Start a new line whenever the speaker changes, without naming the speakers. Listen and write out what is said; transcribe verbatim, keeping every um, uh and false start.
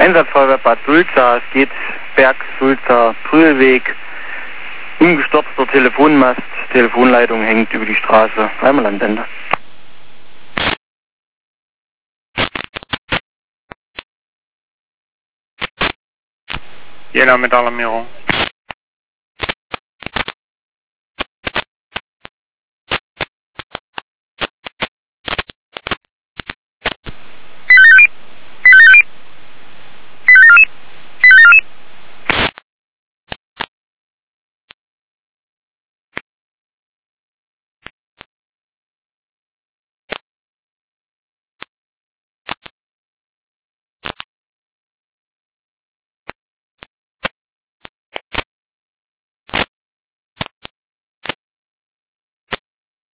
Einsatzfeuerwehr Bad Sulza, es geht Berg Sulza Prühlweg, umgestürzter Telefonmast, Telefonleitung hängt über die Straße, einmal Landende.
Jena mit Alarmierung.